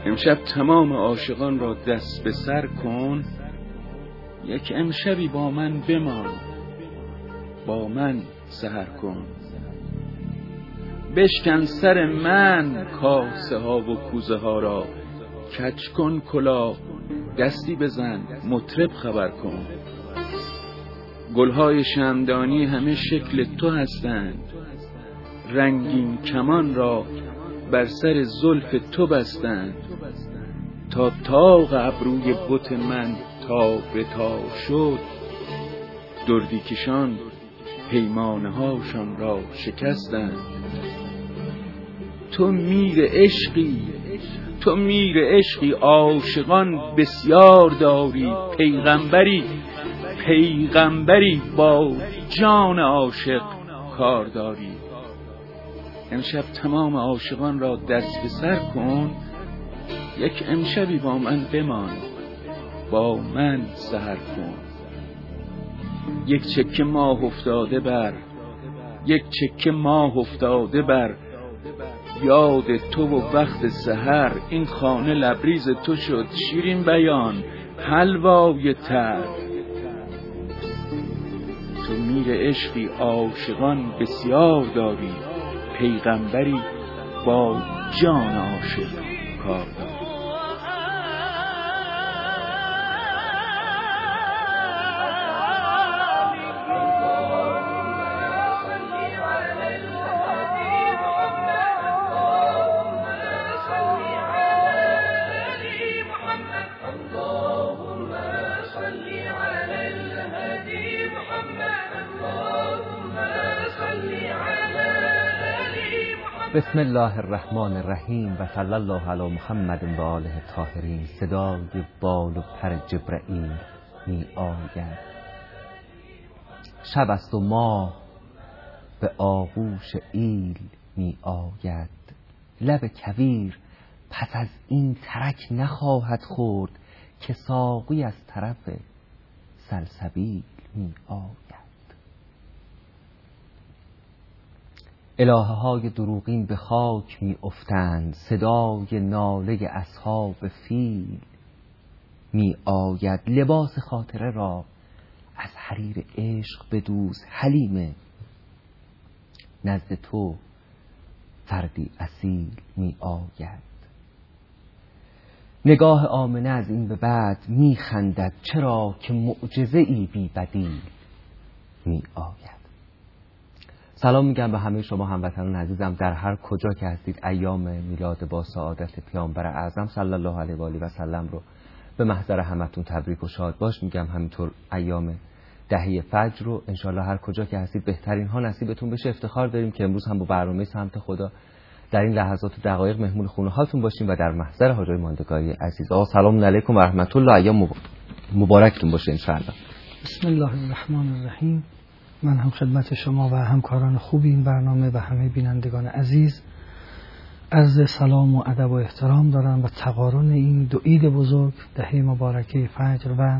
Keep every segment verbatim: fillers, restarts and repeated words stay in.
امشب تمام عاشقان را دست به سر کن، یک امشبی با من بمان، با من سحر کن. بشکن سر من کاسه ها و کوزه ها را، کج کن کلاه دستی بزن مطرب خبر کن. گلهای شمعدانی همه شکل تو هستند، رنگین کمان را بر سر زلف تو بستند. تا طاق ابروی بت من تا به تا شد، دردی کشان پیمانه هاشان را شکستند. تو میر عشقی، تو میر عشقی عاشقان بسیار داری. پیغمبری، پیغمبری با جان عاشق کار داری. امشب تمام عاشقان را دست به سر کن، یک امشبی با من بمان، با من سحر کن. یک چکه ماه افتاده بر، یک چکه ماه افتاده بر یاد تو و وقت سحر. این خانه لبریز تو شد شیرین بیان حلوای تر. تو میر عشقی عاشقان بسیار داری. پیغمبری با جان عاشق کار داری. بسم الله الرحمن الرحیم و صلی الله علی محمد و آله الطاهرین. صدای بال و پر جبرئیل می آید. شب است و ماه به آغوش ایل می آید. لب کویر پس از این ترک نخواهد خورد، که ساقی از طرف سلسبیل می آید. الهه های دروغین به خاک می افتند، صدای ناله اصحاب فیل می آید. لباس خاطره را از حریر عشق بدوز حلیمه، نزد تو فردی اصیل می آید. نگاه آمنه از این به بعد می خندد، چرا که معجزه ای بی بدیل می آید. سلام میگم به همه شما هموطنان عزیزم در هر کجا که هستید. ایام میلاد با سعادت پیامبر اعظم صلی الله علیه و آله و سلم رو به محضر همتون تبریک و شاد باش میگم. همینطور ایام دهه فجر رو انشالله هر کجا که هستید بهترین ها نصیبتون بشه. افتخار داریم که امروز هم با برنامه سمت خدا در این لحظات و دقایق مهمون خونه هاتون باشیم و در محضر حاجی ماندگاری عزیز. آقا سلام علیکم و رحمت الله، ایام مبارکتون باشه انشالله. بسم الله الرحمن الرحیم. من هم خدمت شما و همکاران خوب این برنامه و همه بینندگان عزیز عرض سلام و ادب و احترام دارم و تقارن این دو عید بزرگ، دهه مبارکه فجر و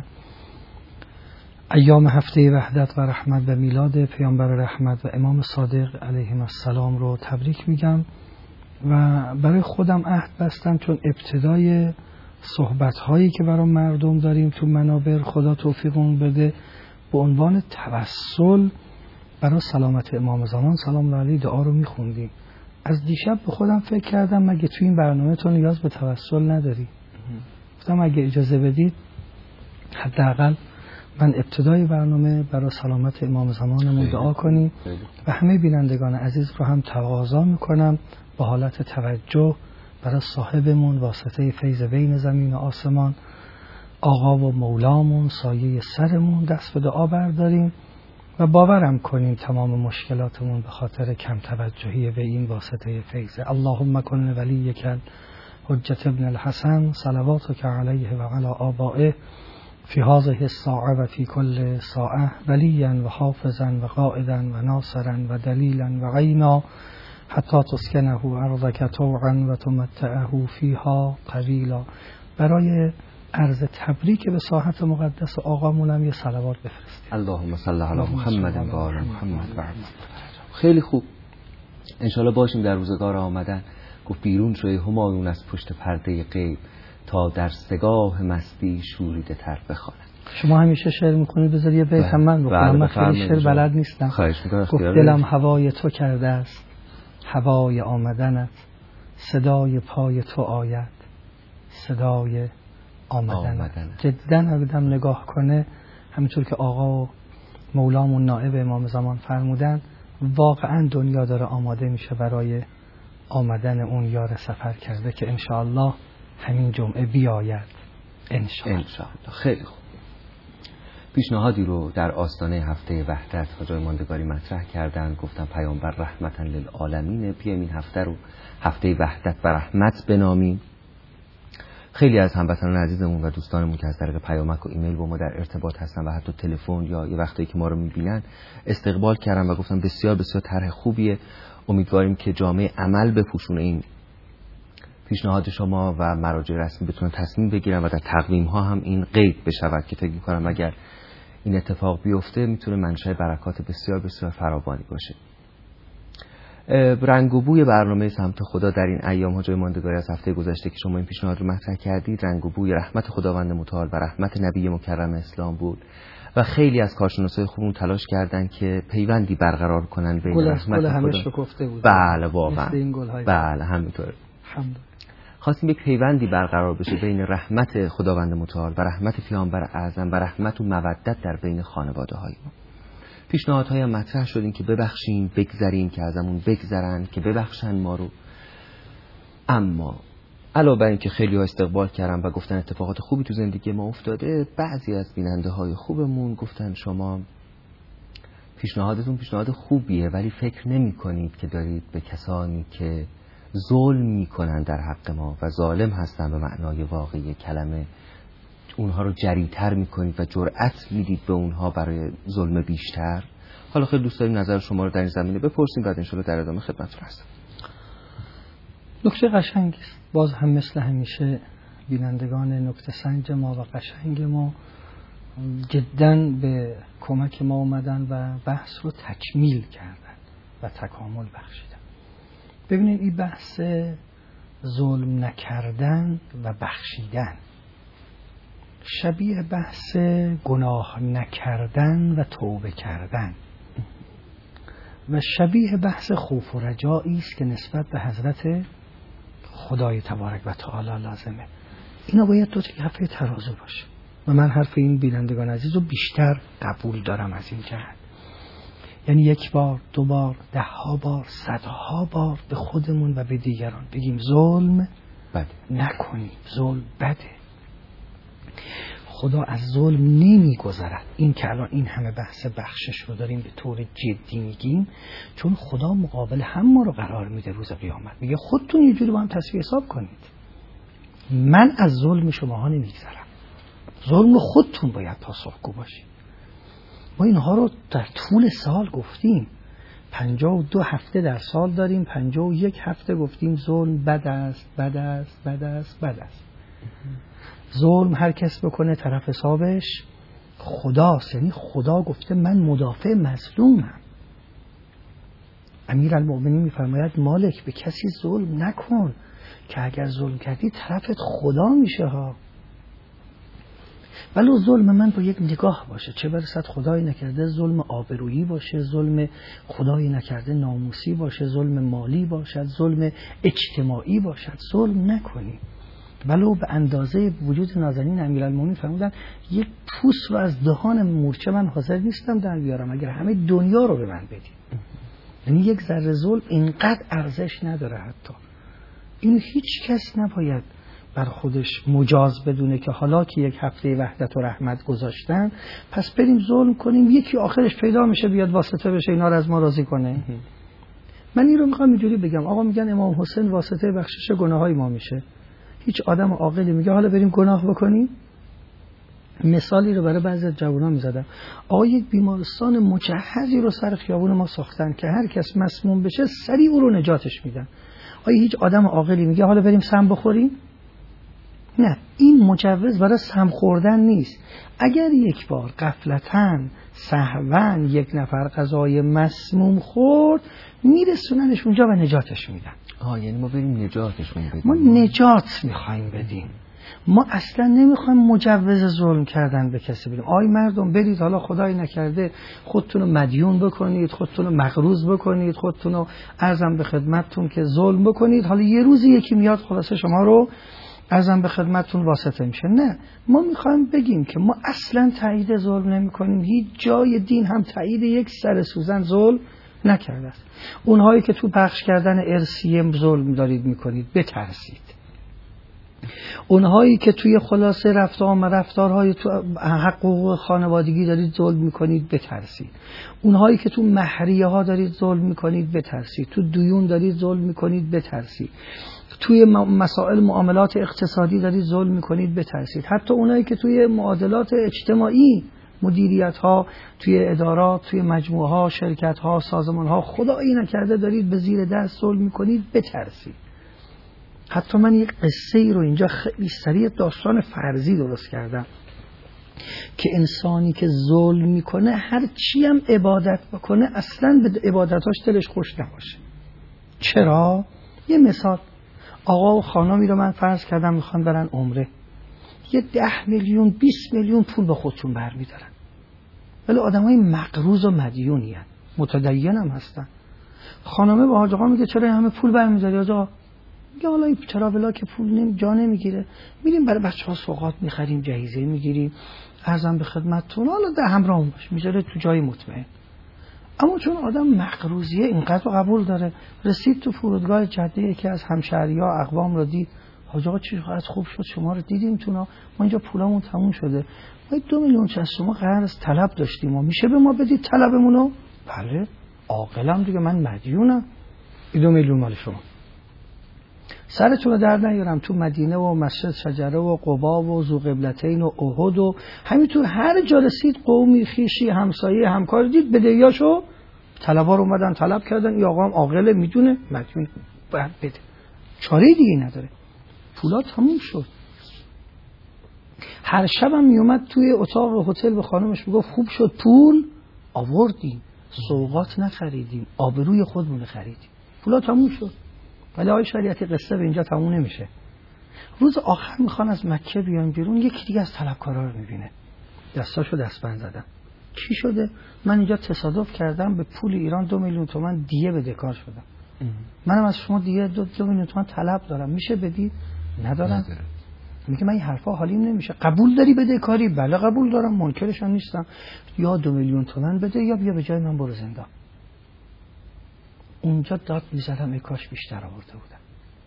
ایام هفته وحدت و رحمت و میلاد پیامبر رحمت و امام صادق علیهم السلام رو تبریک میگم و برای خودم عهد بستم، چون ابتدای صحبت هایی که برای مردم داریم تو منابر، خدا توفیقمون بده، به عنوان توسل برای سلامت امام زمان سلام علیه دعا رو میخوندیم. از دیشب به خودم فکر کردم مگه تو این برنامه تو نیاز به توسل نداری؟ گفتم اگه اجازه بدید حداقل من ابتدای برنامه برای سلامت امام زمانمون دعا کنیم و همه بینندگان عزیز رو هم تقاضا میکنم با حالت توجه برای صاحبمون واسطه فیض بین زمین و آسمان آقا و مولامون سایه سرمون دست به دعا برداریم و باورم کنیم تمام مشکلاتمون به خاطر کم توجهی به این واسطه فیض. اللهم کن ولیک حجت ابن الحسن صلواتک علیه و علی آبائه فی هذه الساعه و فی کل ساعه ولیا و حافظا و قائدا و ناصرا و دلیلا و عینا حتی تسکنه ارضک طوعا و تمتعه فیها قلیلا. برای عرض تبریک به ساحت مقدس آقامون هم یه صلوات بفرستید. اللهم صل علی محمد و آل محمد. خیلی خوب، انشالله باشیم در روزگار آمدن گفت بیرون شوی همایون از پشت پرده غیب، تا در سگاه مستی شوریده تر بخواند. شما همیشه شعر میکنید، بذار یه بیت هم من بخونم. من خیلی شعر بلد نیستم. گفت دلم هوای تو کرده است، هوای آمدنت، صدای پای تو آید، صدای آمدنت. جدا اگرم نگاه کنه، همینطور که آقا و مولامون نائب امام زمان فرمودن، واقعا دنیا داره آماده میشه برای آمدن اون یار سفر کرده که انشاءالله همین جمعه بیاید. انشاءالله. انشاءالله. خیلی خوب. پیشنهادی رو در آستانه هفته وحدت حاجی ماندگاری مطرح کردن، گفتن پیامبر رحمتاً للعالمین، بیایم این هفته رو هفته وحدت و رحمت بنامیم. خیلی از هموطنان عزیزمون و دوستانمون که از طریق پیامک و ایمیل با ما در ارتباط هستن و حتی تلفن یا یه وقتایی که ما رو میبینن استقبال کردن و گفتن بسیار بسیار طرح خوبیه، امیدواریم که جامعه عمل بپوشونه این پیشنهاد شما و مراجع رسمی بتونن تصمیم بگیرن و در تقویم ها هم این قید بشود که فکر می‌کنم اگر این اتفاق بیفته میتونه منشأ برکات بسیار بسیار فراوانی باشه. رنگ و بوی برنامه سمت خدا در این ایام حاجی ماندگاری از هفته گذشته که شما این پیشنهاد رو مطرح کردید، رنگ و بوی رحمت خداوند متعال و رحمت نبی مکرم اسلام بود و خیلی از کارشناسای خوبمون تلاش کردن که پیوندی برقرار کنن بین گل رحمت گل خدا. همه شکفته بود. بله واقعا. بله همینطوره. الحمدلله. خواستیم یک پیوندی برقرار بشه بین رحمت خداوند متعال و رحمت پیامبر اعظم و رحمت و مودت در بین خانواده های ما. پیشنهادهای هم مطرح شدیم که ببخشیم، بگذریم، که ازمون بگذرن، که ببخشن ما رو. اما علاوه بر این که خیلی ها استقبال کردن و گفتن اتفاقات خوبی تو زندگی ما افتاده، بعضی از بیننده های خوبمون گفتن شما پیشنهادتون پیشنهاد خوبیه ولی فکر نمی کنید که دارید به کسانی که ظلم میکنن در حق ما و ظالم هستن به معنای واقعی کلمه اونها رو جریتر میکنید و جرأت میدید به اونها برای ظلم بیشتر. حالا خیلی دوست داریم نظر شما رو در این زمینه بپرسیم، بعد انشالله در ادامه خدمتتون هستم. نکته قشنگی است. باز هم مثل همیشه بینندگان نکته سنج ما و قشنگ ما جداً به کمک ما اومدن و بحث رو تکمیل کردن و تکامل بخشیدن. ببینید این بحث ظلم نکردن و بخشیدن شبیه بحث گناه نکردن و توبه کردن و شبیه بحث خوف و رجایی است که نسبت به حضرت خدای تبارک و تعالی لازمه. اینا باید دو تا کفه ترازو باشه و من حرف این بینندگان عزیز رو بیشتر قبول دارم از این جهت. یعنی یک بار، دو بار، ده ها بار، صدها بار به خودمون و به دیگران بگیم ظلم بده نکنیم، ظلم بده. خدا از ظلم نمی گذرد. این که الان این همه بحث بخشش رو داریم به طور جدی میگیم چون خدا مقابل هم ما رو قرار میده روز قیامت، میگه خودتون یه جوری با هم تصفیه حساب کنید. من از ظلم شماها نمیگذرم، ظلم خودتون باید پاسخگو باشید. ما اینها رو در طول سال گفتیم، پنجاه و دو هفته در سال داریم، پنجاه و یک هفته گفتیم ظلم بد است، بد است، بد است، بد است. ظلم هر کس بکنه طرف حسابش خداست. یعنی خدا گفته من مدافع مظلومم. امیرالمؤمنین میفرماید مالک به کسی ظلم نکن که اگر ظلم کردی طرفت خدا میشه ها. ولو ظلم من با یک نگاه باشه، چه برسد خدایی نکرده ظلم آبرویی باشه، ظلم خدایی نکرده ناموسی باشه، ظلم مالی باشد، ظلم اجتماعی باشد، ظلم نکنی. ولو به اندازه وجود نازنین امیرالمومنین فرمودن یک پوست رو از دهان مورچه من حاضر نیستم در بیارم اگر همه دنیا رو به من بدید. یعنی یک ذره ظلم اینقدر ارزش نداره. حتی اینو هیچ کس نباید بر خودش مجاز بدونه که حالا که یک هفته وحدت و رحمت گذاشتن پس بریم ظلم کنیم، یکی آخرش پیدا میشه بیاد واسطه بشه اینا رو از ما راضی کنه. من این رو میخوام اینجوری بگم. آقا میگن امام حسین واسطه بخشش گناههای ما میشه. هیچ آدم عاقلی میگه حالا بریم گناه بکنیم؟ مثالی رو برای بعضی از جوانان میزدم. آقا یک بیمارستان مجهزی رو سر خیابون ما ساختن که هر کس مسموم بشه سریع او رو نجاتش میدن. آیا هیچ آدم عاقلی میگه حالا بریم سم بخوریم؟ نه، این مجوز برای سم خوردن نیست. اگر یک بار غفلتاً سهواً یک نفر غذای مسموم خورد، میرسوننش اونجا و نجاتش میدن. آه یعنی ما بریم نجاتشون بدیم. ما نجات میخوایم بدیم. ما اصلا نمیخوایم مجوز ظلم کردن به کسی بدیم. آی مردم برید، حالا خدایی نکرده خودتون رو مدیون بکنید، خودتون رو مقروض بکنید، خودتون رو عرضم به خدمتتون که ظلم بکنید، حالا یه روزی یکی میاد خلاصه شما رو عرضم به خدمتتون واسطه میشه. نه، ما میخوایم بگیم که ما اصلا تایید ظلم نمی کنیم. هیچ جای دین هم تایید یک سر سوزن ظلم نکرده است. اونهایی که تو بخش کردن ارثیه ظلم دارید میکنید بترسید. اونهایی که توی خلاصه رفتار و رفتارهای تو حقوق خانوادگی دارید ظلم میکنید بترسید. اونهایی که تو مهریه ها دارید ظلم میکنید بترسید. تو دیون دارید ظلم میکنید بترسید. توی مسائل معاملات اقتصادی دارید ظلم میکنید بترسید. حتی اونایی که توی معادلات اجتماعی، مدیریت ها، توی ادارات، توی مجموعه ها، شرکت ها، سازمان ها، خدایی نکرده دارید به زیر دست ظلم میکنید بترسید. حتی من یک قصه ای رو اینجا خیلی سریع داستان فرضی درست کردم که انسانی که ظلم میکنه هر چی هم عبادت بکنه اصلا به عبادتاش دلش خوش نباشه. چرا؟ یه مثال، آقا و خانمی رو من فرض کردم میخوان برن عمره، یه ده میلیون بیست میلیون پول به خودشون برمیدارن، ولی آدم های مقروض و مدیونی هن. متدین هم هستن. خانمه با حاج آقا میگه چرا همه پول برمیداری آقا؟ میگه حالا این تراولا که پول نمی جا نمیگیره، میریم برای بچه ها سوغات میخریم، جهیزه میگیریم، ارزم به خدمتتون حالا ده همراهم باش، میذاره تو جای مطمئن. اما چون آدم مقروضیه اینقدر قبول داره، رسید تو فرودگاه جده یکی از همشهری‌ها اقوام رو دید، حاج آقا چقدر خوب شد شما رو دیدیم تونا، ما اینجا پولامون تموم شده، ما دو میلیون چه از شما قرض طلب داشتیم، ما میشه به ما بدید طلبمونو؟ بله، عاقلم دیگه، من مدیونم، این دو میلیون مال شما. سرتون رو در نیارم، تو مدینه و مسجد شجره و قبا و ذوقبلتین و احد و همینطور هر جا رسید قومی، خیشی، همسایه، همکار دید بدهیاشو طلبا رو اومدن طلب کردن، این آقا هم عاقله میدونه مدیون باید بده، چاره دیگه نداره، پولا تموم شد. هر شبم میومد توی اتاق هتل به خانمش میگفت خوب شد پول آوردیم، سوغات نخریدیم، آبروی خودمون خریدیم، پولا تموم شد. ولی آقای شریعتی قصه به اینجا تموم نمیشه. روز آخر میخوان از مکه بیان بیرون، یکی دیگه از طلبکارا رو میبینه، دستاشو دستبند زدن. چی شده؟ من اینجا تصادف کردم به پول ایران دو میلیون تومان دیه بدهکار شدم، منم از شما دیه دو, دو میلیون تومان طلب دارم، میشه بدید؟ ندارم. میگه من این حرفا حالیم نمیشه. قبول داری بدهکاری؟ بله قبول دارم، منکرش هم نیستم، یا دو میلیون تومان بده یا بیا به جای من برو زندان. اونجا داد میزدم ای کاش بیشتر آورده بودم.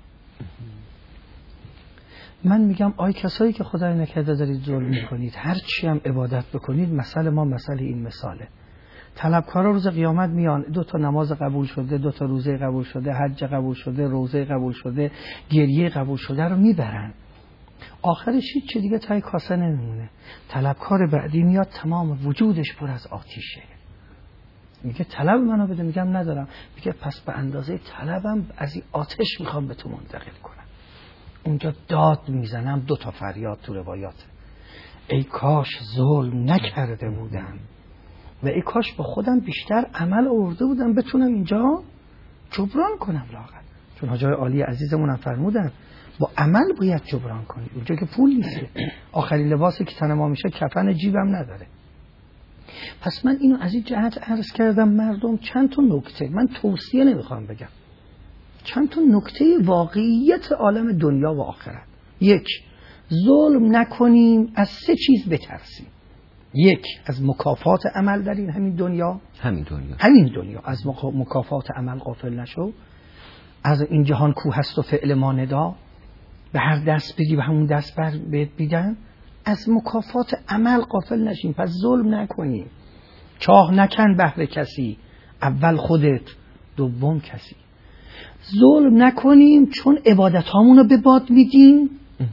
من میگم آی کسایی که خدای نکرده دارید ظلم میکنید، هر چی هم عبادت بکنید، مسئله ما مسئله این مثاله. طلبکارا روز قیامت میان، دو تا نماز قبول شده، دو تا روزه قبول شده، حج قبول شده، روزه قبول شده، گریه قبول شده رو میبرن، آخرش هیچ چیز دیگه تای کاسه نمیمونه. طلبکار بعدی میاد تمام وجودش پر از آتیشه، میگه طلب منو بده، میگم ندارم، میگه پس به اندازه طلبم از این آتش میخوام به تو منتقل کنم. اونجا داد میزنم، دو تا فریاد تو روایات، ای کاش ظلم نکرده بودم و ای کاش با خودم بیشتر عمل آورده بودم بتونم اینجا جبران کنم لااقل. چون حاجای عالی عزیزمون هم فرمودن با عمل باید جبران کنید، اونجا که پول نیست. آخرین لباسی که تن ما میشه کفن جیبم نداره. پس من اینو از این جهت عرض کردم مردم، چند تا نکته، من توصیه نمیخوام بگم، چند تا نکته واقعیت عالم دنیا و آخرت. یک، ظلم نکنیم، از سه چیز بترسیم. یک، از مکافات عمل در این همین دنیا، همین دنیا همین دنیا از مکافات عمل غافل نشو. از این جهان کو هست و فعل ما ندا، به هر دست بگی به همون دست بر بهت بیدن. از مکافات عمل غافل نشیم، پس ظلم نکنیم. چاه نکن بهر کسی، اول خودت دوم کسی. ظلم نکنیم چون عبادت هامونو به باد میدیم.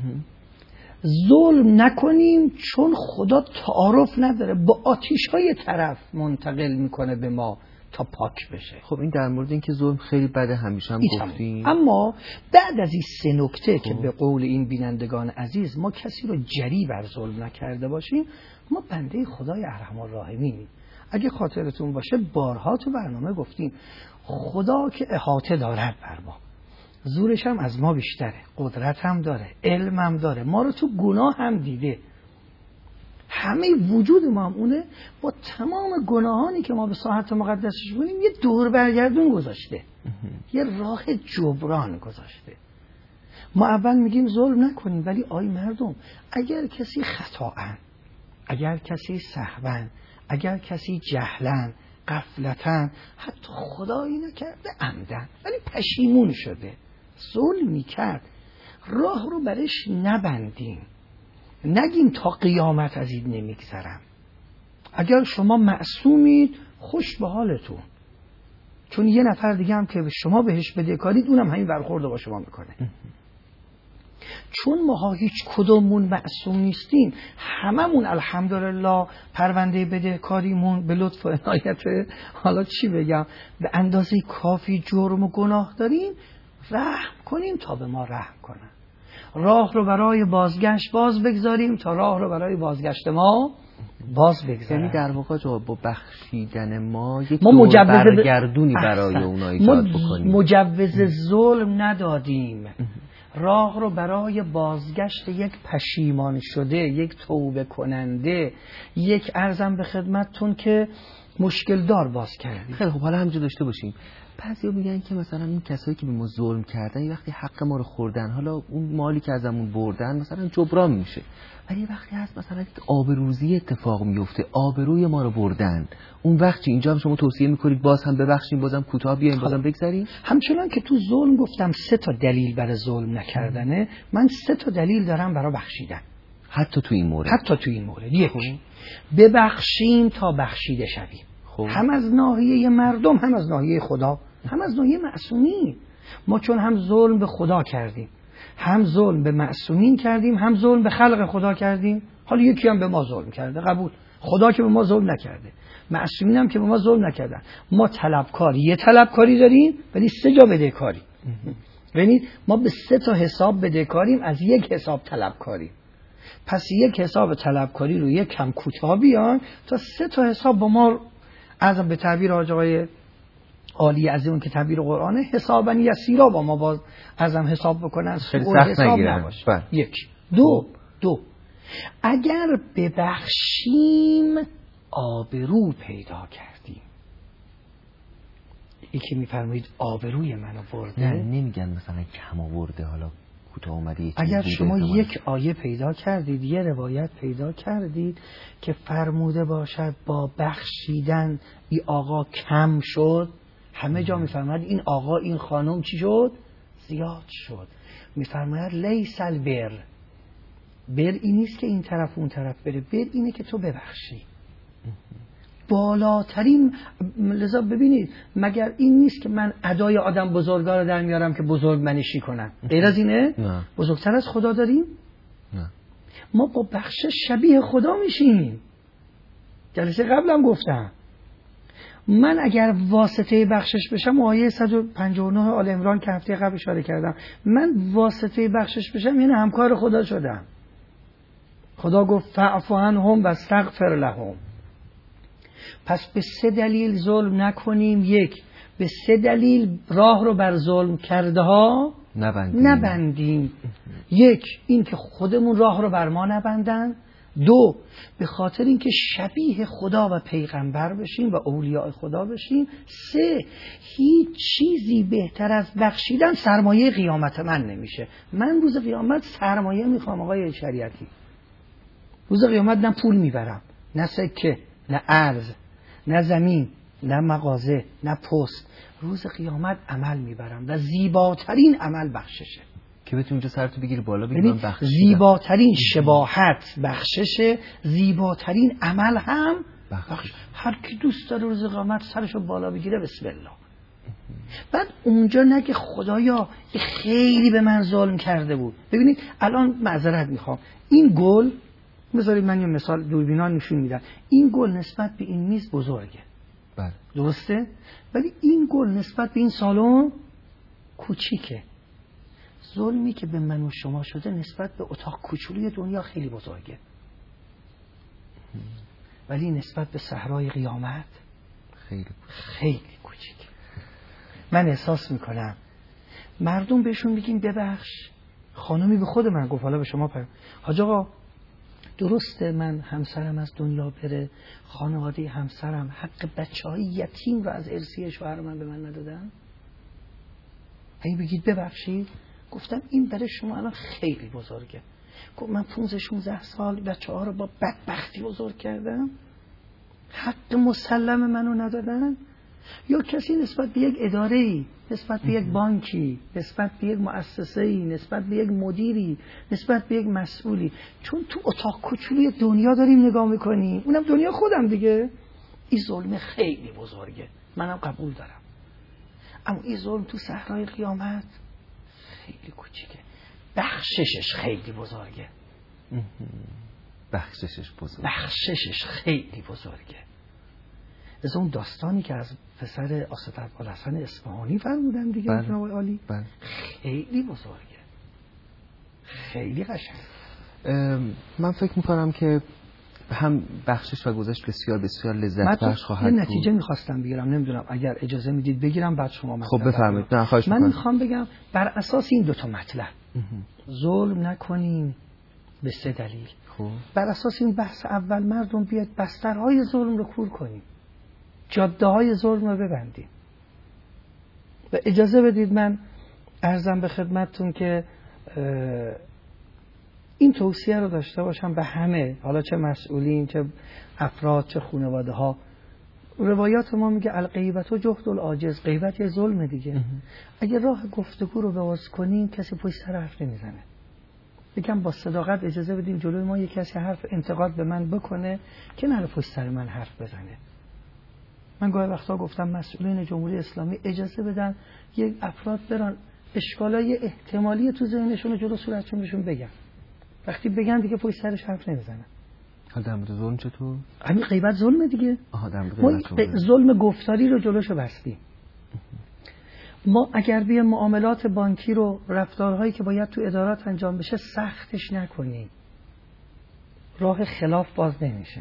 ظلم نکنیم چون خدا تعارف نداره، با آتیش های طرف منتقل میکنه به ما تا پاک بشه. خب این در مورد اینکه ظلم خیلی بده همیشه هم گفتیم. اما بعد از این سه نکته که به قول این بینندگان عزیز ما کسی رو جری بر ظلم نکرده باشیم، ما بنده خدای ارحم الراحمینیم. اگه خاطرتون باشه بارها تو برنامه گفتیم خدا که احاطه دارد بر ما، زورش هم از ما بیشتره، قدرت هم داره، علم هم داره، ما رو تو گناه هم دیده، همه وجود ما هم اونه، با تمام گناهانی که ما به ساحت مقدسش بودیم یه دور برگردون گذاشته، یه راه جبران گذاشته. ما اول میگیم ظلم نکنیم، ولی آی مردم اگر کسی خطاً، اگر کسی سهواً، اگر کسی جهلاً، غفلتاً، حتی خدایی نکرده عمدن ولی پشیمون شده، ظلم میکرد، راه رو برش نبندیم، نگیم تا قیامت از این نمیگذرم. اگر شما معصومید خوش به حالتون، چون یه نفر دیگه هم که شما بهش بدهکارید اونم همین برخورد با شما میکنه. چون ما هیچ کدومون معصوم نیستیم، هممون الحمدلله پرونده بدهکاریمون به لطف و عنایت، حالا چی بگم، به اندازه کافی جرم و گناه داریم، رحم کنیم تا به ما رحم کنن، راه رو برای بازگشت باز بگذاریم تا راه رو برای بازگشت ما باز بگذاریم. یعنی در واقع با بخشیدن ما یک ما دور مجوز برگردونی برای اونا ایجاد بکنیم. ما مجوز ظلم ندادیم، راه رو برای بازگشت یک پشیمان شده، یک توبه کننده، یک عرضم به خدمتتون که مشکل دار باز کردیم. خیلی خب حالا همینجا داشته باشیم. بعضیا میگن که مثلا این کسایی که به ما ظلم کردن یه وقتی حق ما رو خوردن، حالا اون مالی که ازمون بردن مثلا جبران میشه، ولی یه وقتی هست مثلا یک آبروریزی اتفاق میفته، آبروی ما رو بردن، اون وقت چی؟ اینجا هم شما توصیه میکنید باز هم ببخشیم، بازم کوتاه بیایم، بازم بگذریم؟ همچنان که تو ظلم گفتم سه تا دلیل برای ظلم نکردنه، من سه تا دلیل دارم برای بخشیدن. حتی تو این مورد حتی تو این مورد یک، ببخشیم تا بخشیده شویم. خب. هم از ناحیه مردم، هم از ناحیه خدا، هم از ناحیه معصومین. ما چون هم ظلم به خدا کردیم، هم ظلم به معصومین کردیم، هم ظلم به خلق خدا کردیم. حالا یکی هم به ما ظلم کرده، قبول، خدا که به ما ظلم نکرده، معصومین هم که به ما ظلم نکردن. ما طلبکاری، یه طلبکاری داریم ولی سه جا بدهکاری. ببینید ما به سه تا حساب بدهکاریم، از یک حساب طلبکاری. پس یک حساب طلبکاری رو یک کم کوتاه بیان تا سه تا حساب با ما، از به تعبیر آقای عالی از اون که تعبیر قرآنه، حساباً یسیرا با ما باز ازم حساب بکنن، خیلی سخت نگیرن. یک. دو دو اگر ببخشیم آبرو پیدا کردیم. یکی میفرمایید آبروی منو برده، نه نمیگن مثلا کم آورده، حالا کوتاه اومده. اگر شما یک آیه پیدا کردید، یه روایت پیدا کردید که فرموده باشد با بخشیدن این آقا کم شد، همه جا میفرماید این آقا این خانم چی شد؟ زیاد شد. میفرماید لیس البر، بر این نیست که این طرف اون طرف بره، بر اینه که تو ببخشی. بالاترین، لذا ببینید مگر این نیست که من ادای آدم بزرگا رو در میارم که بزرگ منشی کنن؟ غیر از اینه؟ نه. بزرگتر از خدا داریم؟ نه. ما با بخشش شبیه خدا میشیم. جلسه قبلم گفتم من اگر واسطه بخشش بشم، آیه صد و پنجاه و نه آل عمران که هفته قبل اشاره کردم، من واسطه بخشش بشم یعنی همکار خدا شدم. خدا گفت فاعف عنهم واستغفر لهم. پس به سه دلیل ظلم نکنیم. یک، به سه دلیل راه رو بر ظلم کرده ها نبندیم, نبندیم. یک، این که خودمون راه رو بر ما نبندن. دو، به خاطر اینکه شبیه خدا و پیغمبر بشیم و اولیاء خدا بشیم. سه، هیچ چیزی بهتر از بخشیدن سرمایه قیامت من نمیشه. من روز قیامت سرمایه میخوام آقای شریعتی. روز قیامت نه پول میبرم، نه سکه، نه ارز، نه زمین، نه مغازه، نه پست. روز قیامت عمل میبرم و زیباترین عمل بخششه که بتونی اونجا سرتو بگیری بالا بگی من بخشیدم. زیباترین شباهت بخششه، زیباترین عمل هم بخش. هر کی دوست داره روز قیامت سرشو بالا بگیره بسم الله. بعد اونجا نگه خدایا خیلی به من ظلم کرده بود. ببینید الان معذرت میخوام، این گل، بذارید من یه مثال دوربینان نشون میدم، این گل نسبت به این میز بزرگه. بله. درسته؟ ولی این گل نسبت به این سالن کوچیکه. ظلمی که به من و شما شده نسبت به اتاق کوچولی دنیا خیلی بزرگه، ولی نسبت به صحرای قیامت خیلی خیلی کوچیکه. من احساس میکنم مردم بهشون میگیم ببخش. خانمی به خود من گفت، حالا به شما پیام، حاج آقا درسته من همسرم از دنیا بره، خانواده همسرم حق بچهای یتیم رو از ارثی شوهر من به من ندادن، این بگید ببخشید. گفتم این برای شما الان خیلی بزرگه. گفت من پونزده شانزده سال بچه ها رو با بدبختی بزرگ کردم، حق مسلم منو ندادن. یا کسی نسبت به یک اداره‌ای، نسبت به یک بانکی، نسبت به یک مؤسسه‌ای، نسبت به یک مدیری، نسبت به یک مسئولی، چون تو اتاق کوچولی دنیا داریم نگاه میکنیم، اونم دنیا خودم دیگه، این ظلم خیلی بزرگه، منم قبول دارم. اما این ظلم تو صحرای قیامت خیلی کوچیکه، بخششش خیلی بزرگه. بخششش بزرگه بخششش خیلی بزرگه. از اون داستانی که از پسر آصف ابوالحسن اصفهانی فرمودن دیگه، بله. جناب عالی، بله. خیلی بزرگه، خیلی قشنگ. من فکر میکنم که هم بخشش و گذشت بسیار بسیار لذت بخش خواهد بود. من نتیجه میخواستم بگیرم، نمیدونم اگر اجازه میدید بگیرم بعد شما مطلب. خب بفرمایید. نه خواهش من میکنم. میخوام بگم بر اساس این دوتا مطلب ظلم نکنیم به سه دلیل. خب بر اساس این بحث اول مردم بیاد بسترهای ظلم رو کور کنیم، جاده های ظلم رو ببندیم. و اجازه بدید من عرضم به خدمتتون که این توصیه رو داشته باشم به همه، حالا چه مسئولین، چه افراد، چه خانواده ها. روایات ما میگه الغیبت و جهد العاجز، غیبت یه ظلمه دیگه. اگه راه گفتگو رو باز کنیم کسی پشت سر حرف نمیزنه. بگم با صداقت اجازه بدیم جلوی ما یک کسی حرف انتقاد به من بکنه که نره پشت سر من حرف بزنه. من گاهی وقتا گفتم مسئولین جمهوری اسلامی اجازه بدن یک افراد برن اشکالای احتمالی تو ذهنشون رو جلو صورتشون بهشون بگن، وقتی بگن دیگه پشت سرش حرف نمیزنن. حالا در مورد ظلم چطور؟ همین غیبت ظلمه دیگه. آها در مورد ما ظلم گفتاری رو جلوشو بستیم. ما اگر بیا معاملات بانکی رو، رفتارهایی که باید تو ادارات انجام بشه سختش نکنیم، راه خلاف باز نمیشه.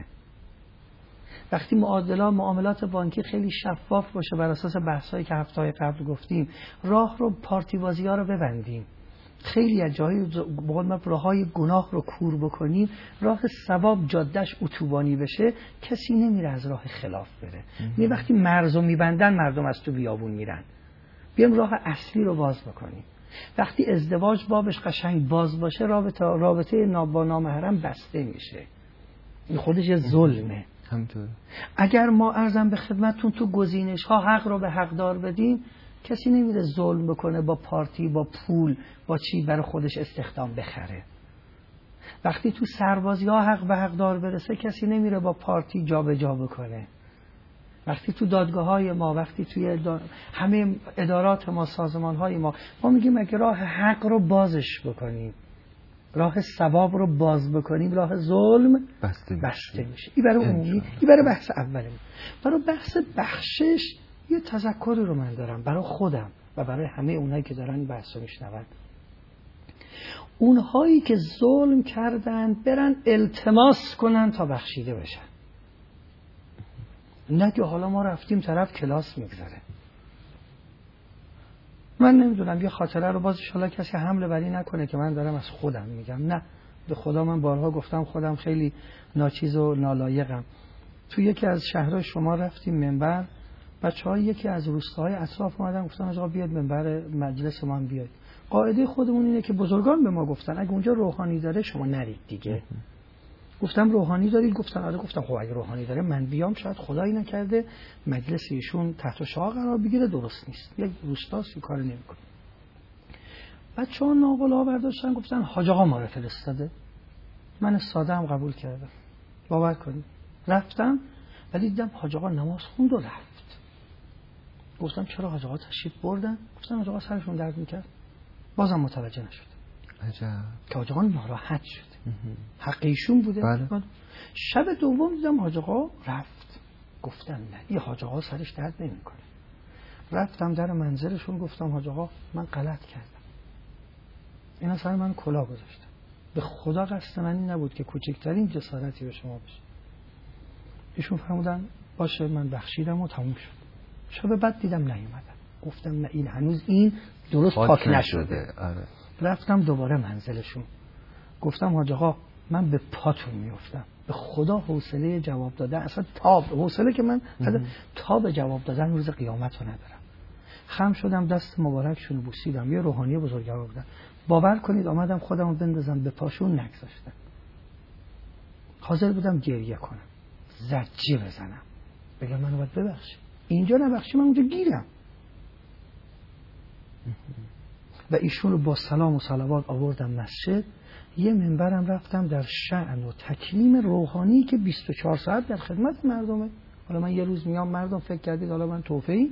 وقتی معادلات معاملات بانکی خیلی شفاف باشه بر اساس بحثایی که هفته‌های قبل گفتیم، راه رو پارتی بازی‌ها رو ببندیم، خیلی از جایی بقول راههای گناه رو کور بکنیم، راه ثواب جادهش اتوبانی بشه، کسی نمیره از راه خلاف بره. می وقتی مرز رو میبندن مردم از تو بیابون میرن. بیام راه اصلی رو باز بکنیم. وقتی ازدواج بابش قشنگ باز باشه، رابطه رابطه با نامحرم بسته میشه. این خودش یه ظلمه. همینطور. اگر ما عرضم به خدمتتون تو گزینش ها حق رو به حقدار بدیم، کسی نمیره ظلم بکنه با پارتی، با پول، با چی برای خودش استخدام بخره. وقتی تو سربازی ها حق به حقدار برسه، کسی نمیره با پارتی جا به جا بکنه. وقتی تو دادگاه های ما، وقتی توی همه ادارات ما، سازمان های ما، ما میگیم اگه راه حق رو بازش بکنیم، راه ثواب رو باز بکنیم، راه ظلم بسته, بسته میشه. این برای عمومی، این برای بحث اوله. برای بحث بخشش یه تذکری رو من دارم برای خودم و برای همه اونایی که دارن این بحث رو میشنون. اونهایی که ظلم کردن برن التماس کنن تا بخشیده بشن، نه که حالا ما رفتیم طرف کلاس میگذاره. من نمیدونم یه خاطره رو باز انشالله کسی حمله بری نکنه که من دارم از خودم میگم، نه به خدا من بارها گفتم خودم خیلی ناچیز و نالایقم. تو یکی از شهرهای شما رفتیم منبر، بچه‌ها یکی از روستاهای اطراف اومدن گفتن آقا بیاد منبر مجلس ما هم بیاد. قاعده خودمون اینه که بزرگان به ما گفتن اگه اونجا روحانی داره شما نرید دیگه. گفتم روحانی دارید؟ گفتن آره. گفتم خب اگه روحانی داره من بیام، شاید خدایی نکرده مجلس ایشون تحت شعاع قرار بگیره، درست نیست. یک روستاست کار نمیکنه. بچه‌ها ناقلا برداشتن گفتن حاج آقا ما رو فرستاده. من ساده هم قبول کردم. باور کنید. رفتم ولی دیدم حاج آقا نماز خوند و رفت. گفتم چرا حاج آقا تشریف بردن؟ گفتن حاج آقا سرشون درد میکرد. بازم متوجه نشد. عجب. که حاج آقا ناراحت شد. حق ایشون بوده. بله. شب دوم دیدم حاج آقا رفت. گفتم نه این حاج آقا سرش درد نمیکنه. رفتم در منزلشون گفتم حاج آقا من غلط کردم، اینا سر من کلاه گذاشتم، به خدا قصد من این نبود که کوچکترین جسارتی به شما بشه. ایشون فرمودن باشه من بخشیدم و تموم شد. شب بعد دیدم نیومدن، گفتم نه این هنوز این درست پاک, پاک نشده. آره. رفتم دوباره منزلشون گفتم حاج آقا من به پاتون میافتم، به خدا حوصله جواب دادن، اصلا تاب حوصله که من تاب جواب دادن روز قیامت رو ندارم. خم شدم دست مبارکشون بوسیدم، یه روحانی بزرگوار بودن، باور کنید آمدم خودم رو بندازم به پاشون، نگذاشتن. حاضر بودم گریه کنم، زجه بزنم، بگم منو باید ببخشی، اینجا نبخشی من اونجا گیرم. و ایشون رو با سلام و صلوات آوردم مسجد. یه منبرم رفتم در شأن و تکریم روحانی که بیست و چهار ساعت در خدمت مردمه. حالا من یه روز میام مردم فکر کردید حالا من توفیقی؟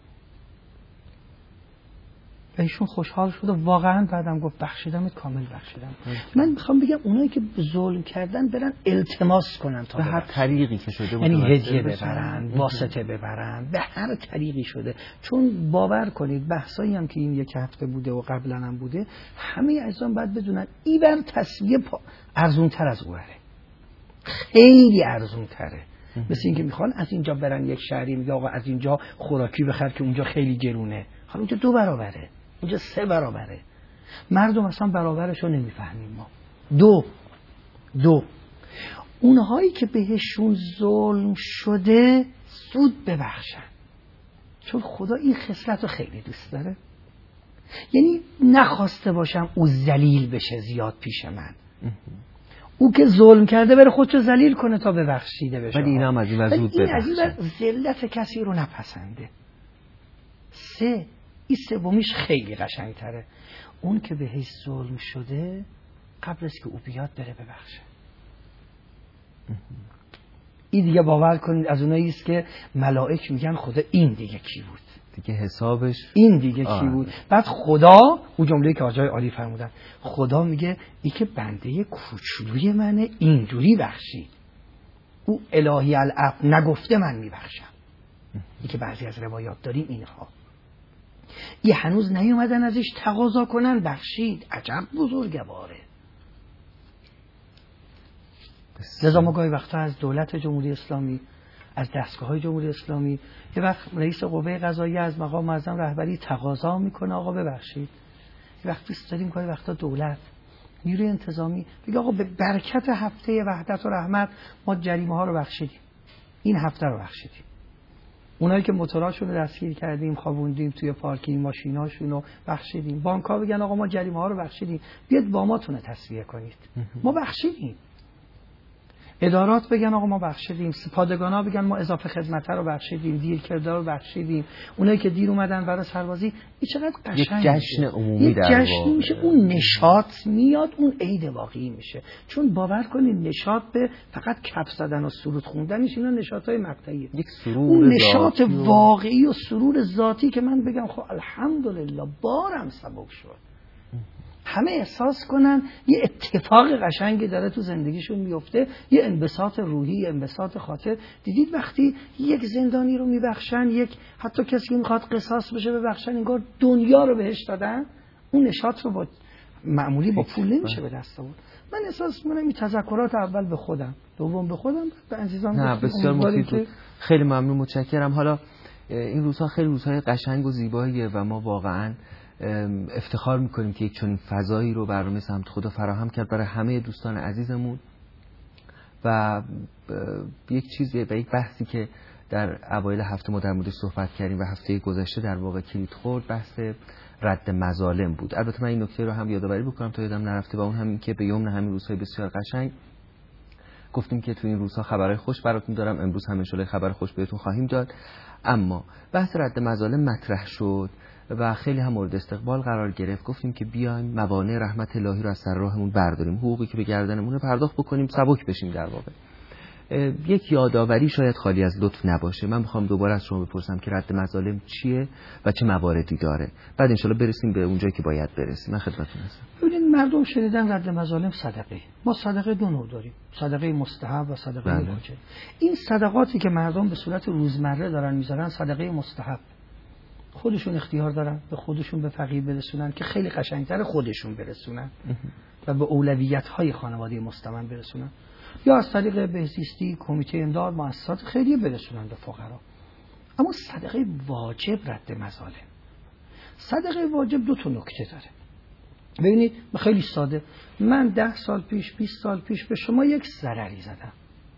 و ایشون خوشحال شد و واقعا بعدم گفت بخشیدمت، کامل بخشیدم. من میخوام بگم اونایی که ظلم کردن برن التماس کنن تا به هر طریقی که شده بود، یعنی هدیه ببرن، واسطه ببرن، به هر طریقی شده. چون باور کنید بحثایی هم که این یک هفته بوده و قبلا هم بوده، همه عزیزان باید بدونن ایبر تسویه ارزون تر از اوره، خیلی ارزون تره. مثل این که میخوان از اینجا برن یک شهری میگه آقا از اینجا خوراکی بخر که اونجا خیلی گرونه، حالا اونجا دو برابره، اونجا سه برابره. مردم اصلا برابرش رو نمیفهمیم ما. دو دو اونهایی که بهشون ظلم شده زود ببخشن، چون خدا این خصلت رو خیلی دوست داره. یعنی نخواسته باشم او ذلیل بشه زیاد پیش من، او که ظلم کرده بره خودشو ذلیل کنه تا ببخشیده بشه. ولی اینم از این زود ببخشه، این از این ذلت کسی رو نپسنده. سه این سومیش خیلی قشنگتره، اون که بهش ظلم شده قبل از که او بیاد بره ببخشه. این دیگه باور کنید از اونایی است که ملائک میگن خدا این دیگه کی بود، دیگه حسابش این دیگه کی بود. بعد خدا اون جمله که آجای عالی فرمودن، خدا میگه این که بنده کوچولوی منه اینجوری بخشید، او الهی العفو نگفته من میبخشم. این که بعضی از روایات داریم اینها، یه هنوز نیومدن ازش تقاضا کنن بخشید. عجب بزرگواره. لذا ما گاهی وقتا از دولت جمهوری اسلامی، از دستگاه‌های جمهوری اسلامی، یه وقت رئیس قوه قضاییه از مقام معظم رهبری تقاضا میکنه آقا ببخشید. یه وقت دوست داریم گاهی وقتا دولت، نیروی انتظامی بگه آقا به برکت هفته وحدت و رحمت ما جریمه ها رو بخشیدیم، این هفته رو بخشیدیم. اونایی که موتوراشون رو دستگیر کردیم، خوابوندیم توی پارکینگ ماشیناشون رو بخشیدیم. بانک‌ها بگن آقا ما جریمه ها رو بخشیدیم، بیاد واماتون رو تسویه کنید، ما بخشیدیم. ادارات بگن آقا ما بخشیدیم. پادگانا بگن ما اضافه خدمت رو بخشیدیم، دیر کرده رو بخشیدیم. اونایی که دیر اومدن برای سربازی، این چقدر قشنگ، یک جشن عمومی در واقع، جشن میشه. اون نشاط میاد، اون عید واقعی میشه. چون باور کنید نشاط به فقط کف زدن و سرود خوندنش اینا نشاطای مقطعیه. یک سرور اون نشاط و... واقعی و سرور ذاتی که من بگم خب الحمدلله بارم سبک شد، همه احساس کنن یه اتفاق قشنگی داره تو زندگیشون میفته، یه انبساط روحی، یه انبساط خاطر. دیدید وقتی یک زندانی رو میبخشن، یک حتی کسی میخواد قصاص بشه ببخشن، انگار دنیا رو بهش دادن. اون نشاط رو با معمولی با پول نمیشه به دست آورد. من احساس میکنم این تذکرات اول به خودم، دوم به خودم، به عزیزان. نه بسیار مفید، خیلی ممنون، متشکرم. حالا این روزها خیلی روزهای قشنگ و زیباییه و ما واقعا افتخار میکنیم که یک چنین فضایی رو برنامه سمت خدا فراهم کرد برای همه دوستان عزیزمون. و یک چیزی و یک بحثی که در اوایل هفته ما در موردش صحبت کردیم و هفته گذشته در واقع کلید خورد، بحث رد مظالم بود. البته من این نکته رو هم یادآوری بکنم تا یادم نرفته، و اون هم این که به یمن همین روزهای بسیار قشنگ گفتیم که تو این روزها خبرهای خوش براتون دارم، امروز هم ان شاءالله خبر خوش بهتون خواهیم داد. اما بحث رد مظالم مطرح شد و خیلی هم مورد استقبال قرار گرفت. گفتیم که بیایم موانع رحمت الهی رو از سر راهمون برداریم، حقوقی که به گردنمون رو پرداخت بکنیم، سبک بشیم. در واقع یک یادآوری شاید خالی از لطف نباشه. من میخوام دوباره از شما بپرسم که رد مظالم چیه و چه مواردی داره، بعد ان شاءالله برسیم به اونجایی که باید برسیم. من خدمتتون هستم. ببینید مردم شنیدن رد مظالم صدقه. ما صدقه دو نوع داریم، صدقه مستحب و صدقه بله. واجب. این صدقاتی که مردم به صورت روزمره دارن میذارن صدقه مستحب، خودشون اختیار دارن به خودشون به فقیر برسونن که خیلی قشنگتر خودشون برسونن و به اولویت‌های خانواده مستمن برسونن، یا از طریق بهزیستی، کمیته امداد، مؤسسات خیریه برسونن به فقرا. اما صدقه واجب رد مظالم، صدقه واجب دو تا نکته داره. ببینید خیلی ساده، من ده سال پیش بیست سال پیش به شما یک ضرری زدم،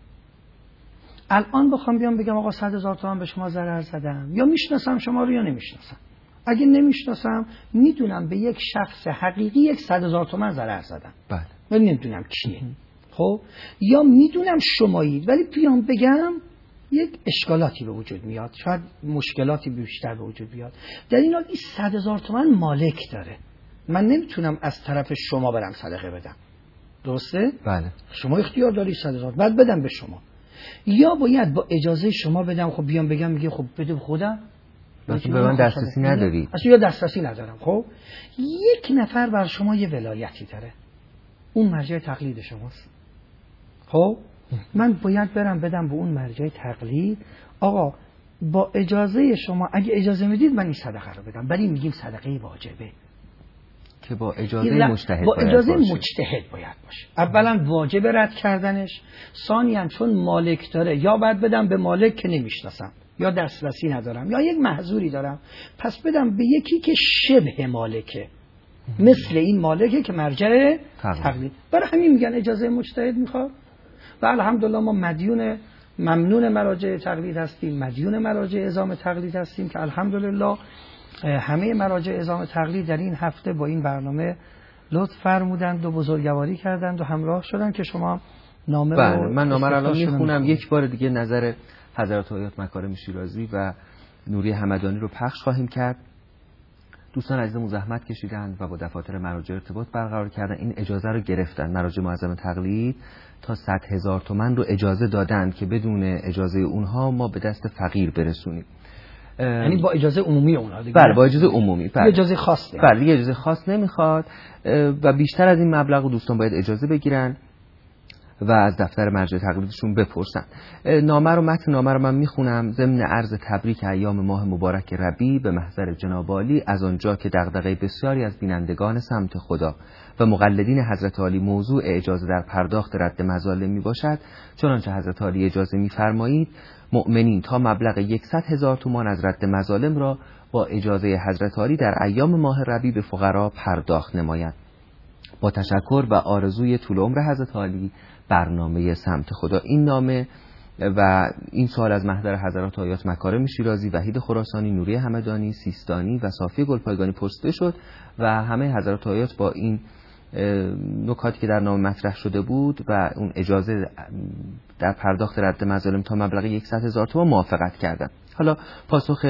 الان بخوام بیام بگم آقا صد هزار تومان به شما ضرر زدم، یا میشناسم شما رو یا نمیشناسم. اگه نمیشناسم میدونم به یک شخص حقیقی یک صد هزار تومان ضرر زدم، بله، ولی نمیدونم کیه. خب یا میدونم شمایی ولی بیام بگم یک اشکالاتی به وجود میاد، شاید مشکلاتی بیشتر به وجود بیاد. در این حال این صد هزار تومان مالک داره، من نمیتونم از طرف شما برم صدقه بدم، درسته؟ بله. شما اختیار داری صد هزار بعد بدم به شما، یا باید با اجازه شما بدم. خب بیام بگم میگه خب بده خودم، وقتی به من دسترسی نداری، اصلا یا دسترسی ندارم. خب یک نفر بر شما یه ولایتی داره، اون مرجع تقلید شماست. خب من باید برم بدم به اون مرجع تقلید، آقا با اجازه شما اگه اجازه میدید من این صدقه رو بدم، ولی میگیم صدقه واجبه که با اجازه مجتهد با اجازه باشه. مجتهد باید باشه. اولا واجب رد کردنش، ثانیاً چون مالک داره، یا باید بدم به مالک که نمیشناسم یا دسترسی ندارم یا یک محظوری دارم، پس بدم به یکی که شبه مالکه، مثل این مالکه که مرجع تقلید. برای همین میگن اجازه مجتهد میخواد. و الحمدلله ما مدیون ممنون مراجع تقلید هستیم، مدیون مراجع اعزام تقلید هستیم که الحمدلله همه مراجع اعزام تقلید در این هفته با این برنامه لطف فرمودند و بزرگواری کردند و همراه شدند که شما نامه بله. رو من نامه رو الان میخونم، یک بار دیگه نظر حضرت آیات مکارم شیرازی و نوری همدانی رو پخش خواهیم کرد. دوستان عزیزمون زحمت کشیدند و با دفاتر مراجع ارتباط برقرار کردن، این اجازه رو گرفتن. مراجع معظم تقلید تا صد هزار تومان رو اجازه دادن که بدون اجازه اونها ما به دست فقیر برسونیم، یعنی با اجازه عمومی اونها دیگه. بله با اجازه عمومی. بله. اجازه خاص بله دیگه اجازه خاص نمیخواد و بیشتر از این مبلغ دوستان باید اجازه بگیرن و از دفتر مرجع تقلیدشون بپرسن. نامه رو متن نامه رو من میخونم. ضمن عرض تبریک ایام ماه مبارک ربیع به محضر جناب عالی، از آنجا که دغدغه بسیاری از بینندگان سمت خدا و مقلدین حضرت عالی موضوع اجازه در پرداخت رد مظالم می باشد، چنانچه حضرت عالی اجازه می‌فرمایید مؤمنین تا مبلغ صد هزار تومان از رد مظالم را با اجازه حضرت عالی در ایام ماه ربیع به فقرا پرداخت نمایند. با تشکر و آرزوی طول عمر حضرت عالی، برنامه سمت خدا. این نامه و این سوال از محضر حضرات آیات مکارم شیرازی، وحید خراسانی، نوری همدانی، سیستانی و صافی گلپایگانی پرسیده شد و همه حضرات آیات با این نکاتی که در نامه مطرح شده بود و اون اجازه در پرداخت رد مظالم تا مبلغ صد هزار تومان موافقت کردند. حالا پاسخ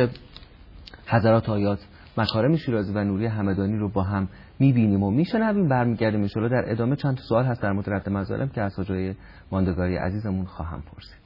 حضرات آیات مکارم شیرازی و نوری همدانی رو با هم میبینیم و میشنویم. برمیگردیم ان شاءالله در ادامه چند تا سوال هست در مورد رد مظالم که از جای ماندگاری عزیزمون خواهم پرسید.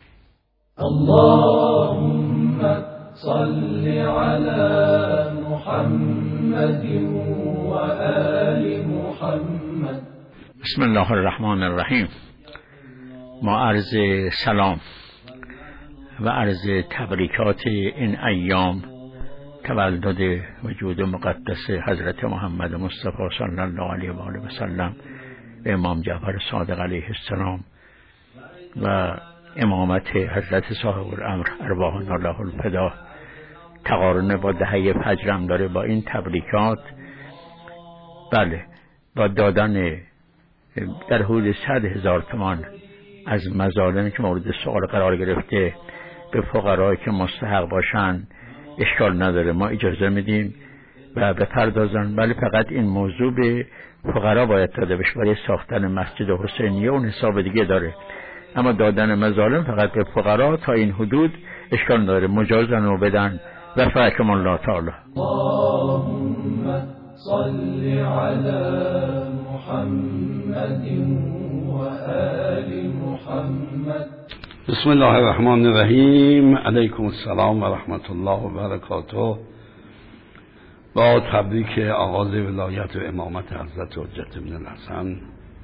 اللهم صل علی محمد و آل محمد. بسم الله الرحمن الرحیم. ما عرض سلام و عرض تبریکات این ایام تولد وجود مقدس حضرت محمد مصطفی صلی الله علیه و آله و سلم به امام جعفر صادق علیه السلام و امامت حضرت صاحب الامر ارواحنا الله الفدا تقارن با دهه فجرم داره. با این تبریکات بله با دادن در حدود صد هزار تومان از مظالمی که مورد سوال قرار گرفته به فقرایی که مستحق باشن اشکال نداره، ما اجازه میدیم و بپردازن. ولی فقط این موضوع به فقرا باید داده بشه، برای ساختن مسجد حسینیه اون حساب دیگه داره، اما دادن مظالم فقط به فقرا تا این حدود اشکال نداره، مجازن و بدن و فاکم الله تعالی. اللهم صل علی محمد و آل محمد. بسم الله الرحمن الرحیم. علیکم السلام و رحمت الله و برکاته. با تبریک آغاز ولایت و امامت حضرت حجت بن الحسن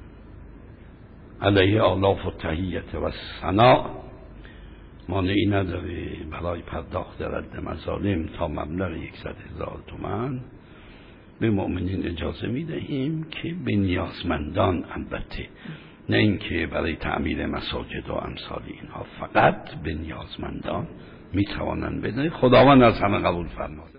علیه آلاف و تحییت و ثنا، مانعی نداره برای پرداخت رد مظالم تا مبلغ یکصد هزار تومان به مؤمنین اجازه میدهیم که به نیازمندان، البته نه اینکه برای تعمیر مساجد و امثال اینها، فقط به نیازمندان میتوانند بده. خداوند از همه قبول فرماید.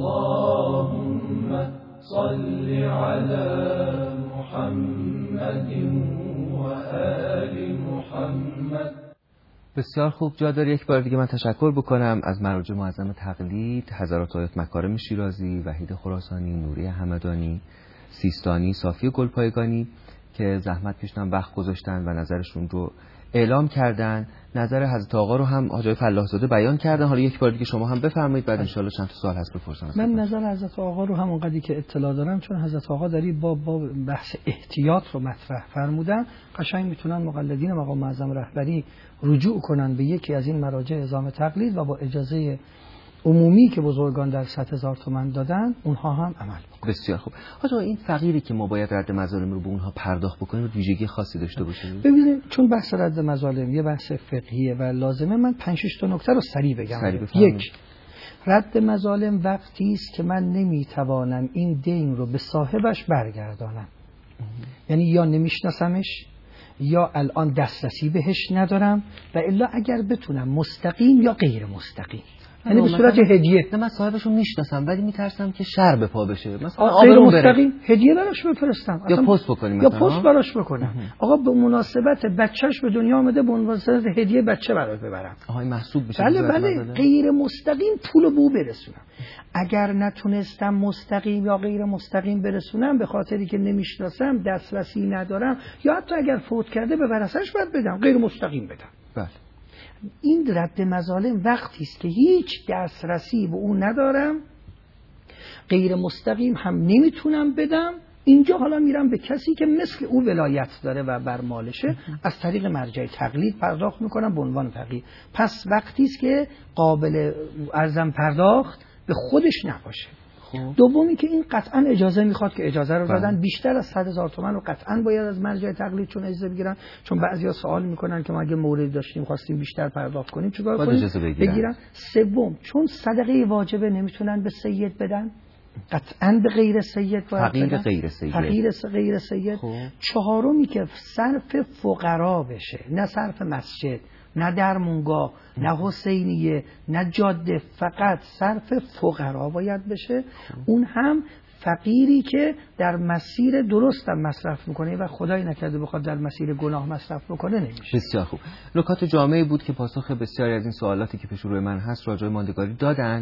اللهم صل علی محمد و آل محمد. بسیار خوب، جا داره یک بار دیگه من تشکر بکنم از مراجع معظم تقلید، حضرات آیت مکارم شیرازی، وحید خراسانی، نوری همدانی، سیستانی، صافی گلپایگانی که زحمت کشیدن، وقت گذاشتن و نظرشون رو اعلام کردن. نظر حضرت آقا رو هم حاجی فلاح زاده بیان کردن. حالا یک بار دیگه شما هم بفرمایید، بعد ان شاء الله چند تا سوال هست بپرسم. من نظر حضرت آقا رو همون قدری که اطلاع دارم، چون حضرت آقا در این باب با بحث احتیاط رو مطرح فرمودن، قشنگ میتونن مقلدین مقام معظم رهبری رجوع کنن به یکی از این مراجع اعزام تقلید و با اجازه عمومی که بزرگان در صد هزار تومان دادن اونها هم عمل بکنن. بسیار خوب. حاجی این فقیری که ما باید رد مظالم رو به اونها پرداخت بکنیم ویژگی خاصی داشته باشه؟ ببینید، چون بحث رد مظالم یه بحث فقهیه و لازمه من پنج شش تا نکته رو سریع بگم. یک، رد مظالم وقتی است که من نمیتوانم این دین رو به صاحبش برگردانم. یعنی یا نمیشناسمش یا الان دسترسی بهش ندارم، و الا اگر بتونم مستقیم یا غیر مستقیم، یعنی به صورت هدیه. نه، من صاحبشو میشناسم ولی میترسم که شر به پا بشه، مثلا غیر مستقیم هدیه براش بفرستم یا پست بکنیم، یا پست براش بکنم. آقا به مناسبت بچهش به دنیا آمده، به مناسبت هدیه بچه براش ببرم. آها این محسوب بشه؟ بله بله، غیر مستقیم پول بو برسونم. اگر نتونستم مستقیم یا غیر مستقیم برسونم، به خاطری که نمیشناسم، دسترسی ندارم، یا حتی اگر فوت کرده به ورثه‌اش باید بدم، غیر مستقیم بدم. بله. این رد مظالم وقتی است که هیچ دسترسی به اون ندارم، غیر مستقیم هم نمیتونم بدم. اینجا حالا میرم به کسی که مثل او ولایت داره و بر مالشه، از طریق مرجع تقلید پرداخت میکنم به عنوان فقیر. پس وقتی است که قابل ارزم پرداخت به خودش نباشه. دومی که این قطعا اجازه میخواد که اجازه رو دادن، بیشتر از صد هزار تومان رو قطعا باید از مرجع تقلید چون اجازه بگیرن، چون بعضیا سوال میکنن که ما اگه مورد داشتیم خواستیم بیشتر پرداخت کنیم چیکار کنیم؟ اجازه بگیرن. بگیرن. سوم، چون صدقه واجبه نمیتونن به سید بدن، قطعا به غیر سید باید فقیر بدن. غیر سید. فقیر غیر سید. خوب. چهارمی که صرف فقرا بشه، نه صرف مسجد، نه درمونگاه، نه حسینیه، نه جاده، فقط صرف فقرا باید بشه. اون هم فقیری که در مسیر درست هم مصرف میکنه و خدای نکرده بخواد در مسیر گناه مصرف بکنه نمیشه. بسیار خوب. نکات جامعی بود که پاسخ بسیاری از این سوالاتی که پیش روی من هست راجع به ماندگاری دادن.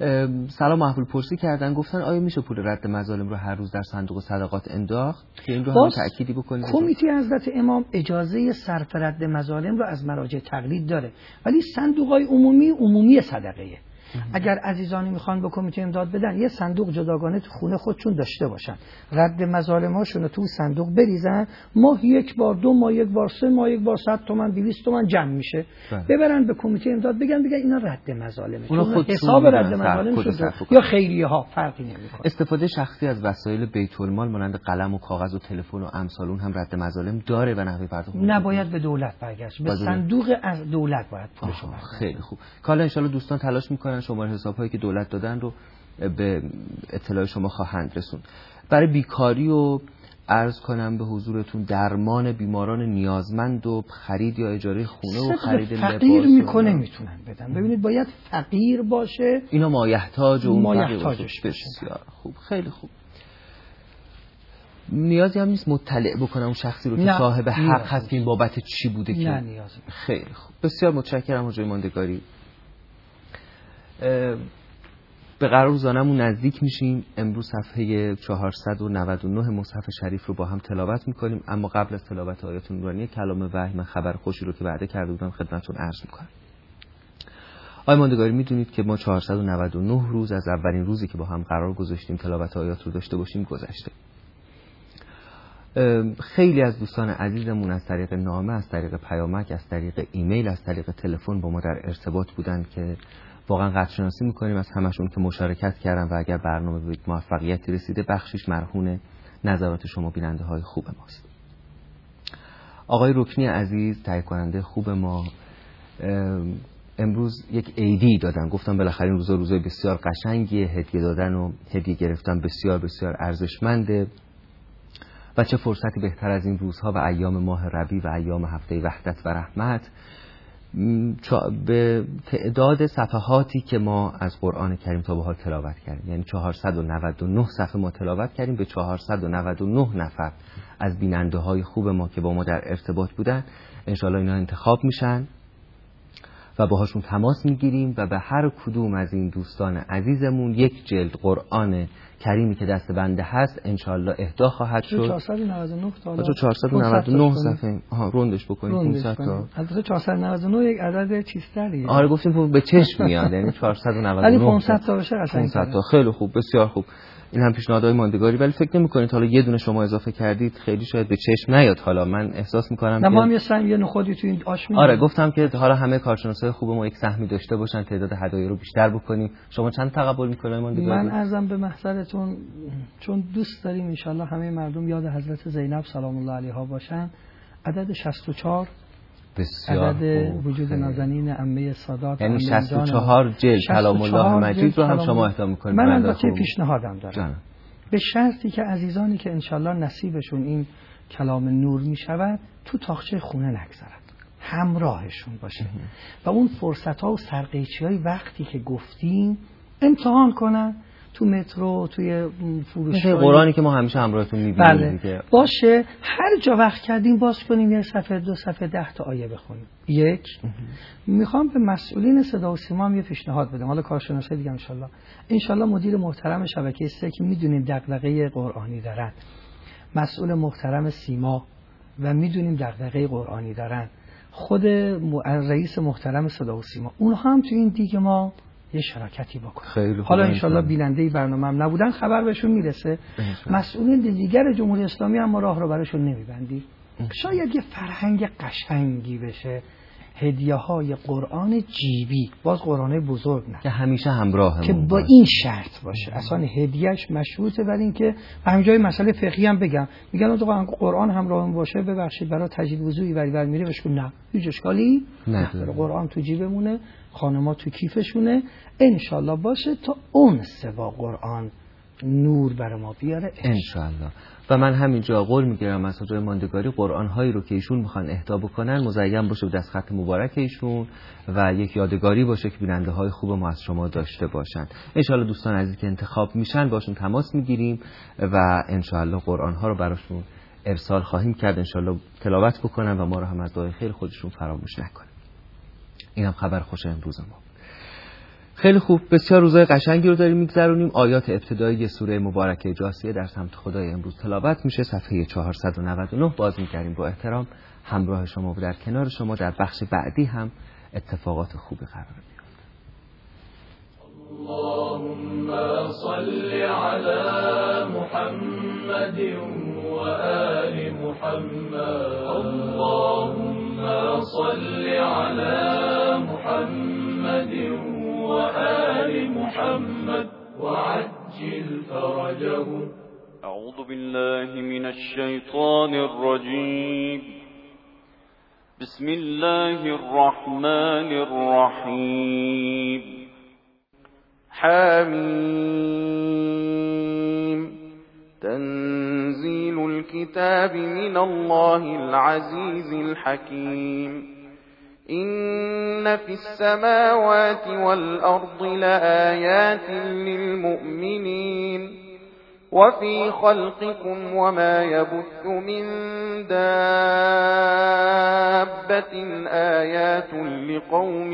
سلام محبول پرسی کردن، گفتن آیا میشه پول رد مظالم رو هر روز در صندوق صدقات انداخت؟ که این رو هم تأکیدی بکنید. کمیته حضرت امام اجازه صرف رد مظالم رو از مراجع تقلید داره، ولی صندوق‌های عمومی عمومی صدقه‌ایه. اگر عزیزانی میخوان به کمیته امداد بدن، یه صندوق جداگانه تو خونه خودشون داشته باشن، رد مظالم‌هاشون رو تو صندوق بریزن، ماه یک بار، دو ماه یک بار، سه ماه یک بار، صد تومن دویست تومن جمع میشه، ببرن به کمیته امداد بگن بگن اینا رد مظالمه، چون حساب رد مظالم شده یا خیریه ها فرقی نمیکنه. استفاده شخصی از وسایل بیت المال مانند قلم و کاغذ و تلفن و امثال اون هم رد مظالم داره و نحوه پرداخت نباید به دولت برگشت، به صندوق از دولت باید پولشو برگشت. خیلی خوب. حالا ان شاءالله دوستان تلاش میکنن شماره حساب‌هایی که دولت دادن رو به اطلاع شما خواهند رسوند. برای بیکاری و عرض کنم به حضورتون درمان بیماران نیازمند و خرید یا اجاره خونه و خرید لباس فقیر میکنه میتونن بدن. ببینید باید فقیر باشه، اینا مایحتاج و اون مایحتاجش بسیار خوب. خیلی خوب. نیازی هم نیست مطلع بکنم اون شخصی رو که صاحب حق هست که این بابت چی بوده که نه نیازی. خیلی خوب. بسیار متشکرم حاجی ماندگاری. به قرار روزانمون نزدیک میشیم. امروز صفحه چهارصد و نود و نه مصحف شریف رو با هم تلاوت میکنیم، اما قبل از تلاوت آیات نورانی کلام وحی من خبر خوشی رو که وعده کرده بودم خدمتتون عرض میکنم. آقای ماندگاری میدونید که ما چهارصد و نود و نه روز از اولین روزی که با هم قرار گذاشتیم تلاوت آیات رو داشته باشیم گذشته. خیلی از دوستان عزیزمون از طریق نامه، از طریق پیامک، از طریق ایمیل، از طریق تلفن با ما در ارتباط بودن که واقعا قدرشناسی میکنیم از همشون که مشارکت کردن و اگر برنامه به موفقیتی رسیده بخشش مرهون نظرات شما بیننده های خوب ماست. آقای رکنی عزیز تهیه کننده خوب ما امروز یک ایدی دادن، گفتم بالاخره این روزا روزای بسیار قشنگیه، هدیه دادن و هدیه گرفتن بسیار بسیار ارزشمنده و چه فرصتی بهتر از این روزها و ایام ماه ربیع و ایام هفته وحدت و رحمت به تعداد صفحاتی که ما از قرآن کریم تا به حال تلاوت کردیم، یعنی چهارصد و نود و نه صفحه ما تلاوت کردیم، به چهارصد و نود و نه نفر از بیننده های خوب ما که با ما در ارتباط بودن انشالله اینا انتخاب میشن و باهاشون تماس میگیریم و به هر کدوم از این دوستان عزیزمون یک جلد قرآن کریمی که دست بنده هست انشالله اهدا خواهد شد. چهارصد و نود و نه تا حالا چهارصد و نود و نه صفحه آها روندش بکنیم پانصد تا. البته چهارصد و نود و نه یک عدد چیزتریه. آره گفتیم به چشم میاد، یعنی چهارصد و نود و نه ولی پانصد تا بشه قشنگ. پانصد تا خیلی خوب، بسیار خوب. این هم پیشنهادهای ماندگاری، ولی فکر نمی‌کنید حالا یه دونه شما اضافه کردید خیلی شاید به چشم نیاد. حالا من احساس می‌کنم که ما هم یه سهم یه نخودی تو این آش می‌دیم. آره گفتم که حالا همه کارشناسای خوب ما یک سهمی داشته باشن، تعداد هدایا رو بیشتر بکنیم. شما چند تقبل می‌کنید ماندگاری؟ من عرضم به محضرتون چون دوست داریم ان شاءالله همه مردم یاد حضرت زینب سلام الله علیها باشن، عدد شصت و چهار بسیار عدد وجود نازنین عمه سادات، یعنی شصت و چهار جلد کلام الله مجید رو هم شما اهدا می‌کنید. من البته پیشنهادم دارم جان. به شرطی که عزیزانی که انشالله نصیبشون این کلام نور می شود تو تاقچه خونه نگذارد، همراهشون باشه و اون فرصت ها و سرقیچی های وقتی که گفتیم امتحان کنن تو مترو، توی فروشگاه، قرآنی که ما همیشه همراهتون می‌بینیم. بله. دیگه باشه هر جا وقت کردیم باز کنیم یه صفحه دو صفحه ده تا آیه بخونیم. یک میخوام به مسئولین صدا و سیما هم یه پیشنهاد بدم، حالا کارشناسای دیگه ان شاء الله ان شاء الله مدیر محترم شبکه سه که میدونیم دغدغه قرآنی دارن، مسئول محترم سیما و میدونیم دغدغه قرآنی دارن، خود رئیس محترم صدا و سیما، اونها هم تو این دیگه ما یه شراکتی بکنه. حالا انشالله بیننده برنامه هم نبودن خبر بهشون میرسه. مسئولین دیگر جمهوری اسلامی هم ما راه رو براشون نمیبندیم. شاید یه فرهنگ قشنگی بشه، هدیه های قرآن جیبی، باز قرآن بزرگ نه که همیشه همراه که با این شرط باشه اصلا هدیهش مشروطه بر این که همینجای مسئله فقهی هم بگم، میگن اون قرآن همراهمون باشه ببخشید برای تجدید وضوئی وری ور میره بهش نه هیچ اشکالی نداره، قرآن تو جیبمونه، خانم‌ها تو کیفشونه، انشالله باشه تا اون سوا قرآن نور بر ما بیاره انشالله. و من همینجا قول میگیرم از حضور ماندگاری قرآن هایی رو که ایشون میخوان اهدا بکنن مزین باشه به دستخط مبارک ایشون و یک یادگاری باشه که بیننده های خوب ما از شما داشته باشن. انشالله دوستان عزیزی که انتخاب میشن باشون تماس میگیریم و انشالله قرآن ها رو براشون ارسال خواهیم کرد، انشالله تلاوت بکنن و ما رو هم از دعای خیر خودشون فراموش نکنن. اینم خبر خوش امروز ما. خیلی خوب، بسیار روزای قشنگی رو داریم میگذرونیم. آیات ابتدایی سوره مبارکه جاثیه در سمت خدای امروز تلاوت میشه، صفحه چهارصد و نود و نه. باز می‌کردیم با احترام همراه شما و در کنار شما. در بخش بعدی هم اتفاقات خوبی قرار می‌گیره. اللهم صل علی محمد و آل محمد. اللهم صل علی محمد وآل محمد وعجل فرجهم. أعوذ بالله من الشيطان الرجيم. بسم الله الرحمن الرحيم. حميم. تنزيل الكتاب من الله العزيز الحكيم. إن في السماوات والأرض لآيات للمؤمنين وفي خلقكم وما يبث من دابة آيات لقوم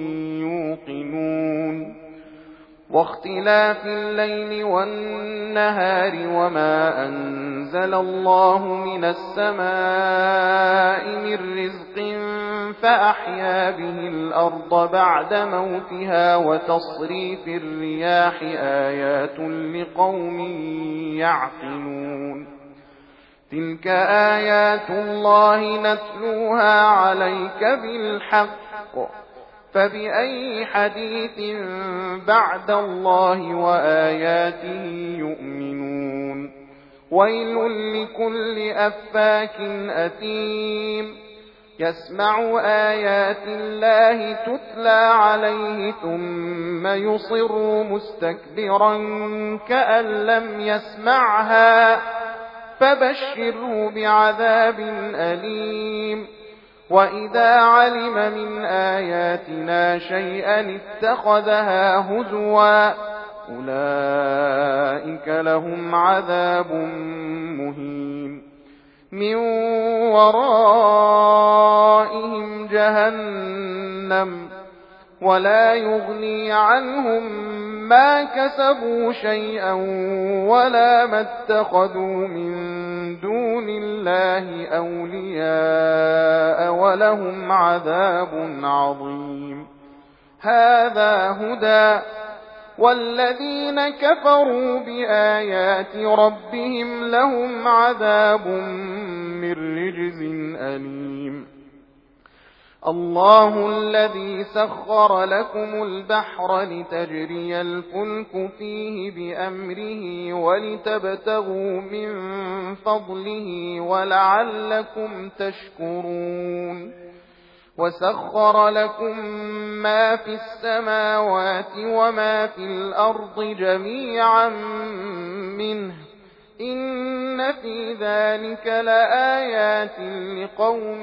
يوقنون. واختلاف الليل والنهار وما أنزل الله من السماء من رزق فأحيا به الأرض بعد موتها وتصريف الرياح آيات لقوم يعقلون. تلك آيات الله نتلوها عليك بالحق فبأي حديث بعد الله وآياته يؤمنون ويل لكل أفاك أثيم يسمع آيات الله تتلى عليه ثم يصر مستكبرا كأن لم يسمعها فبشره بعذاب أليم وإذا علم من آياتنا شيئا اتخذها هزوا أولئك لهم عذاب مهين من ورائهم جهنم ولا يغني عنهم ما كسبوا شيئا ولا ما اتخذوا من دون الله أولياء ولهم عذاب عظيم هذا هدى والذين كفروا بآيات ربهم لهم عذاب من رجز أليم الله الذي سخر لكم البحر لتجري الفلك فيه بأمره ولتبتغوا من فضله ولعلكم تشكرون وسخر لكم ما في السماوات وما في الأرض جميعا منه إن في ذلك لآيات لقوم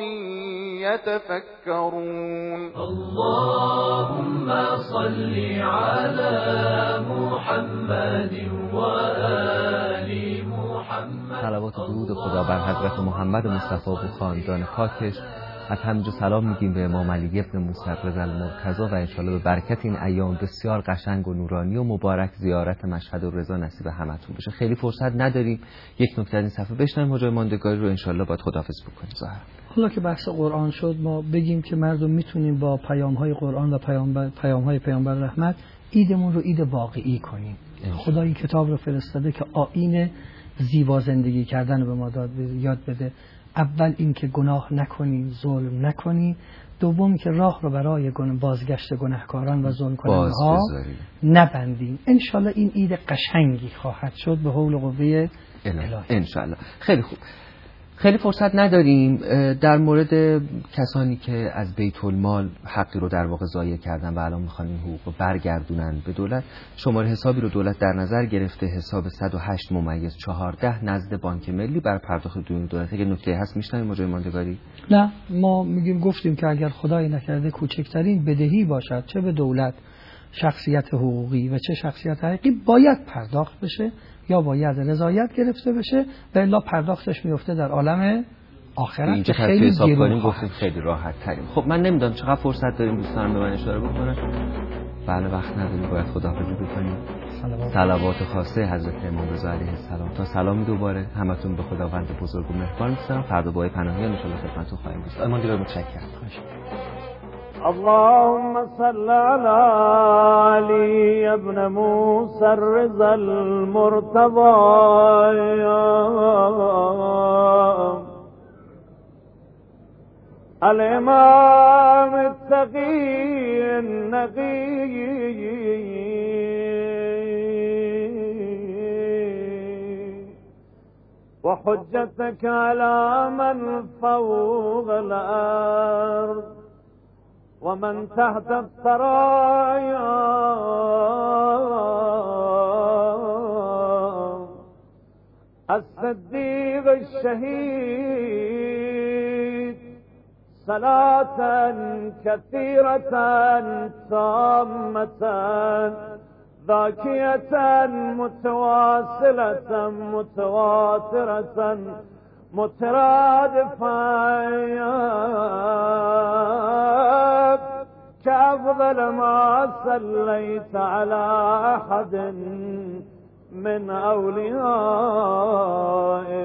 يتفكرون اللهم صل على محمد وآل محمد. صلوات و درود خدا بر حضرت محمد مصطفی و خاندان پاکش. از همینجا سلام میگیم به امام علی ابن موسی رضی المرتضی و انشالله به برکت این ایام بسیار قشنگ و نورانی و مبارک زیارت مشهد الرضا نصیب همتون بشه. خیلی فرصت نداریم، یک نکته از این صفحه بشنویم حجای ماندگاری رو انشالله باید خداحافظ بکنیم. ظاهر حالا که بحث قرآن شد، ما بگیم که مردم میتونیم با پیام‌های قرآن و پیامبر پیام‌های پیامبر رحمت ایدمون رو اید واقعی کنیم. خدا این کتاب رو فرستاده که آیین زیبا زندگی کردن رو به ما داد یاد بده. اول این که گناه نکنی، ظلم نکنی. دوم که راه رو برای بازگشت گناهکاران و ظلم کننده ها نبندیم. انشالله این عید قشنگی خواهد شد به حول و قوه الهی. انشالله. خیلی خوب. خیلی فرصت نداریم. در مورد کسانی که از بیت المال حقی رو در واقع ضایع کردن و الان میخوان این حقوق رو برگردونن به دولت، شماره حسابی رو دولت در نظر گرفته، حساب صد و هشت ممیز چهارده نزد بانک ملی برای پرداخت دون دولت. اگه نکته هست میشنویم مجری ماندگاری؟ نه، ما میگیم گفتیم که اگر خدای نکرده کوچکترین بدهی باشد، چه به دولت شخصیت حقوقی و چه شخصیت حقیقی، باید پرداخت بشه یا باید رضایت گرفته بشه و الا پرداختش میفته در عالم آخرت. اینجا خیلی حساب کنیم گفتیم خیلی راحت تریم. خب من نمیدونم چقدر فرصت داریم دوستان به من اشاره بکنن. بله وقت نداریم، باید خداحافظی بکنیم. صلوات خاصه حضرت امام رضا علیه السلام. تا سلامی دوباره همتون به خداوند بزرگ و مهربان می‌سپارم. فردا با پناهی ان شاءالله خدمتتون خواهیم بود. اما دیگه متشکرم. اللهم صل على علي ابن موسى الرضا المرتضى الإمام التقي النقي وحجتك على من فوق الأرض ومن تحت الثرايا الصديق الشهيد صلاة كثيرة تامة ذاكية متواصلة متواترة مترادفة كأفضل ما صليت على أحد من أوليائك